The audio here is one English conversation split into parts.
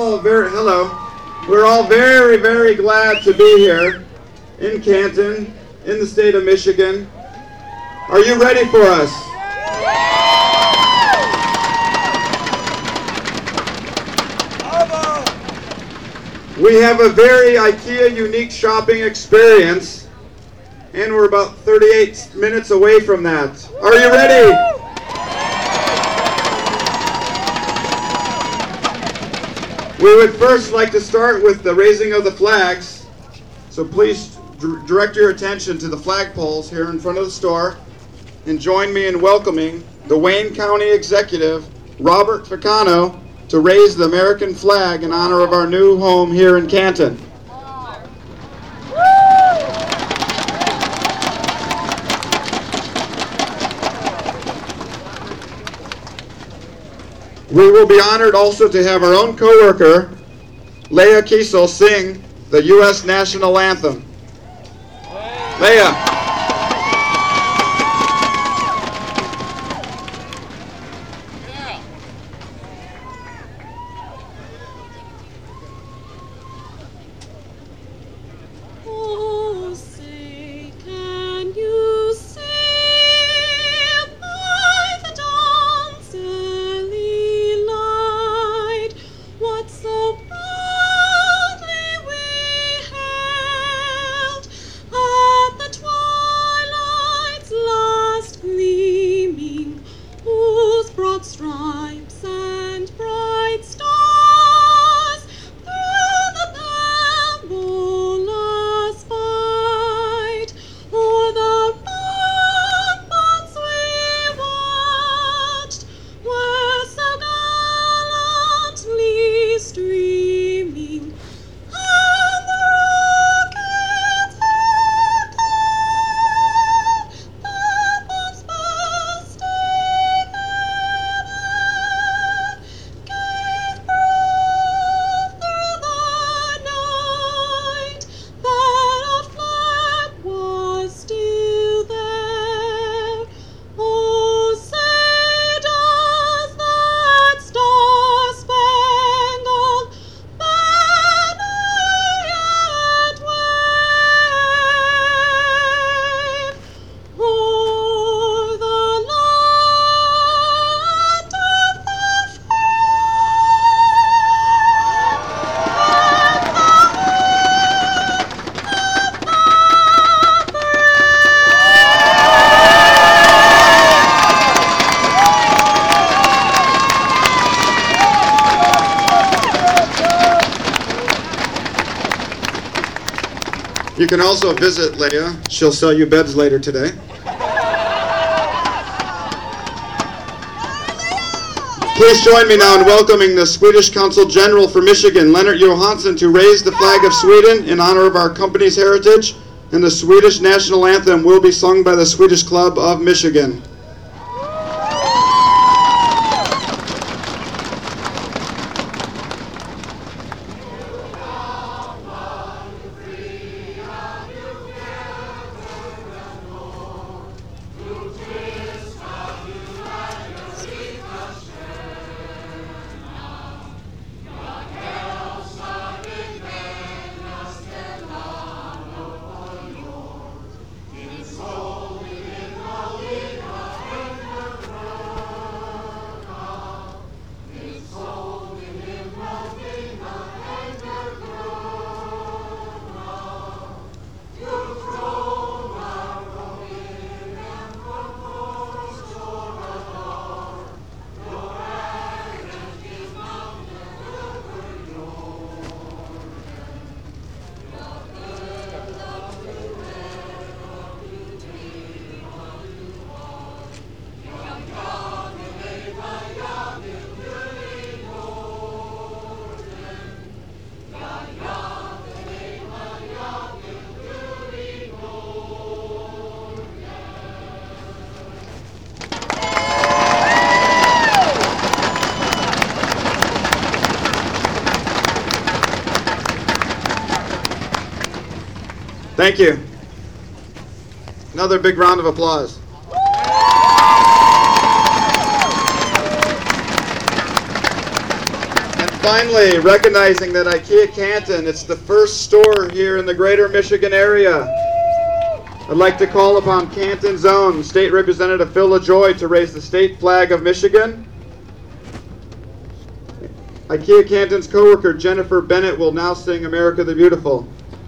We're all very, very glad to be here in Canton, in the state of Michigan. Are you ready for us? We have a very IKEA unique shopping experience, and we're about 38 minutes away from that. Are you ready? We would first like to start with the raising of the flags. So please direct your attention to the flagpoles here in front of the store and join me in welcoming the Wayne County Executive, Robert Ficano, to raise the American flag in honor of our new home here in Canton. We will be honored also to have our own co-worker, Leah Kiesel, sing the U.S. National Anthem. Leah. You can also visit Leah. She'll sell you beds later today. Please join me now in welcoming the Swedish Consul General for Michigan, Lennart Johansson, to raise the flag of Sweden in honor of our company's heritage, and the Swedish national anthem will be sung by the Swedish Club of Michigan. Thank you. Another big round of applause. Finally, recognizing that IKEA Canton, it's the first store here in the greater Michigan area. I'd like to call upon Canton's own State Representative Phil LaJoy to raise the state flag of Michigan. IKEA Canton's co-worker Jennifer Bennett will now sing America the Beautiful.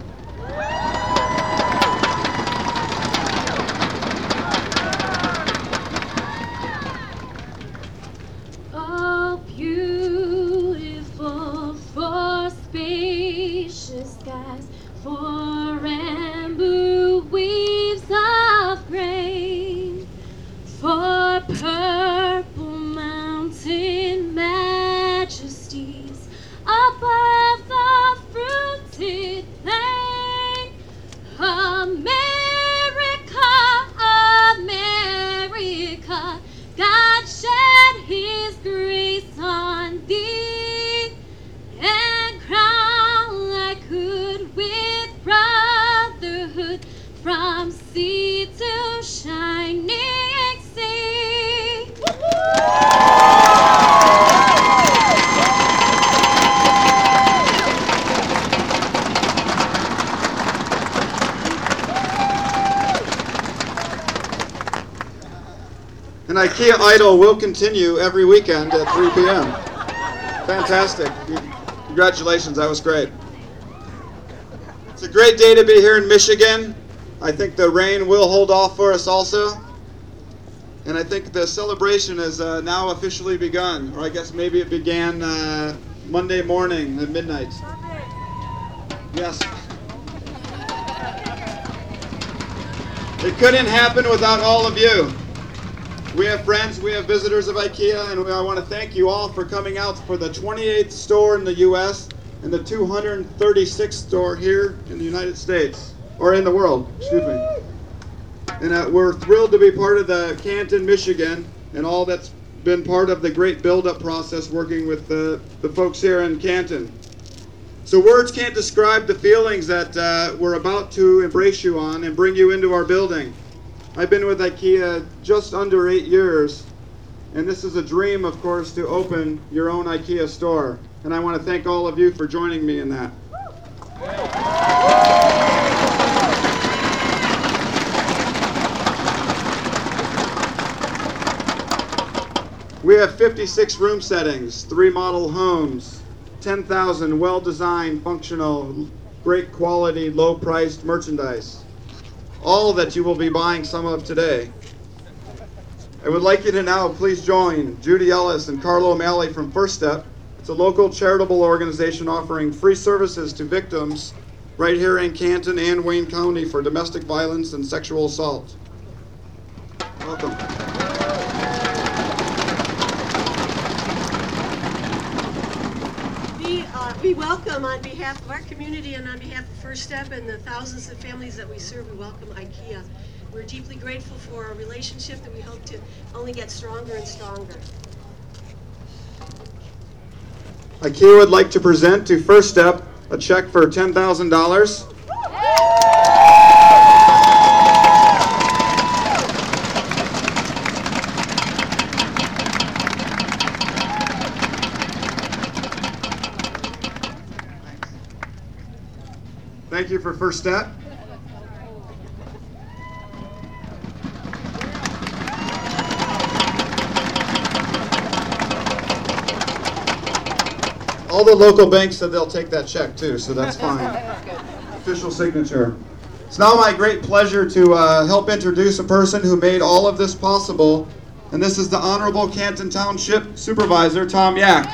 Oh, beautiful for spacious skies, for amber waves of grain, for purple mountain majesties above the fruited plain. America, America, God shed His grace on thee, and crown thy good with brotherhood from sea to shining sea. And IKEA Idol will continue every weekend at 3 p.m. Fantastic. Congratulations, that was great. It's a great day to be here in Michigan. I think the rain will hold off for us also. And I think the celebration has now officially begun, or I guess maybe it began Monday morning at midnight. Yes. It couldn't happen without all of you. We have friends, we have visitors of IKEA, and I want to thank you all for coming out for the 28th store in the U.S. and the 236th store here in the United States, or in the world, excuse me. And we're thrilled to be part of the Canton, Michigan, and all that's been part of the great build-up process working with the folks here in Canton. So words can't describe the feelings that we're about to embrace you on and bring you into our building. I've been with IKEA just under 8 years, and this is a dream, of course, to open your own IKEA store. And I want to thank all of you for joining me in that. We have 56 room settings, 3 model homes, 10,000 well-designed, functional, great quality, low-priced merchandise. All that you will be buying some of today. I would like you to now please join Judy Ellis and Carlo O'Malley from First Step. It's a local charitable organization offering free services to victims right here in Canton and Wayne County for domestic violence and sexual assault. Welcome. We welcome, on behalf of our community and on behalf of First Step and the thousands of families that we serve, we welcome IKEA. We're deeply grateful for our relationship that we hope to only get stronger and stronger. IKEA would like to present to First Step a check for $10,000. Thank you for First Step. All the local banks said they'll take that check too, so that's fine. Official signature. It's now my great pleasure to help introduce a person who made all of this possible, and this is the Honorable Canton Township Supervisor, Tom Yak.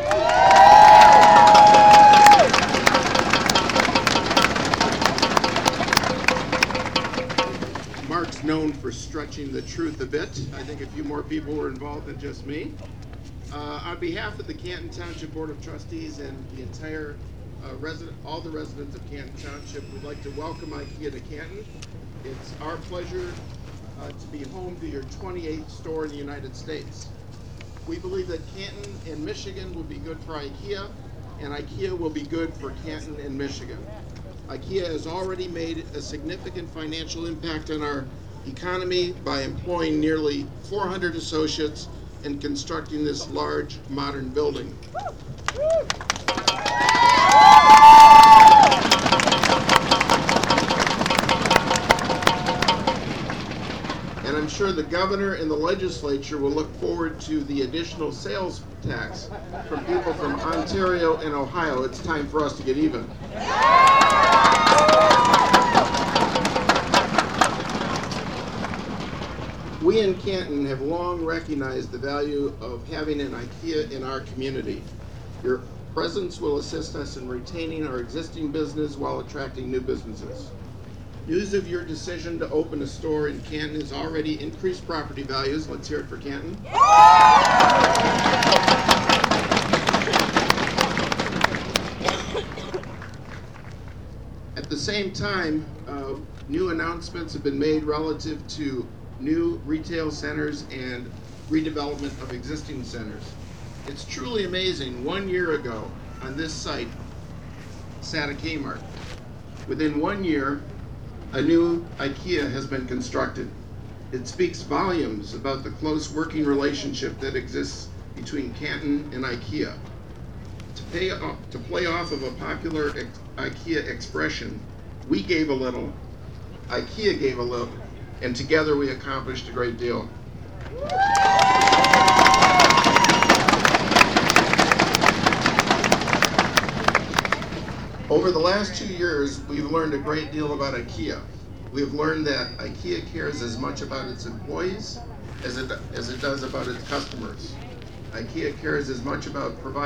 Mark's known for stretching the truth a bit. I think a few more people were involved than just me. On behalf of the Canton Township Board of Trustees and the entire all the residents of Canton Township, we'd like to welcome IKEA to Canton. It's our pleasure to be home to your 28th store in the United States. We believe that Canton and Michigan will be good for IKEA, and IKEA will be good for Canton and Michigan. IKEA has already made a significant financial impact on our economy by employing nearly 400 associates and constructing this large modern building. And I'm sure the governor and the legislature will look forward to the additional sales tax from people from Ontario and Ohio. It's time for us to get even. We in Canton have long recognized the value of having an IKEA in our community. Your presence will assist us in retaining our existing business while attracting new businesses. News of your decision to open a store in Canton has already increased property values. Let's hear it for Canton. At the same time, new announcements have been made relative to new retail centers and redevelopment of existing centers. It's truly amazing. 1 year ago on this site sat a Kmart. Within 1 year, a new IKEA has been constructed. It speaks volumes about the close working relationship that exists between Canton and IKEA. To play off of a popular IKEA expression, we gave a little, IKEA gave a little, and together we accomplished a great deal. Over the last 2 years, we've learned a great deal about IKEA. We have learned that IKEA cares as much about its employees as it does about its customers. IKEA cares as much about providing